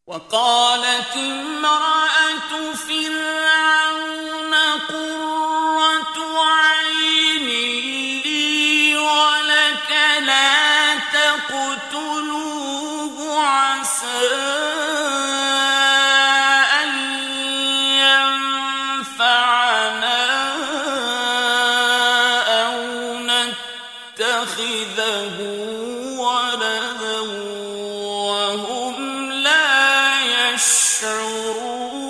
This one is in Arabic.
وقالت امرأة فرعون قرة عين لي ولك لا تقتلوه عسى أن ينفعنا أو نتخذه ولدا وهم لا يشعرون.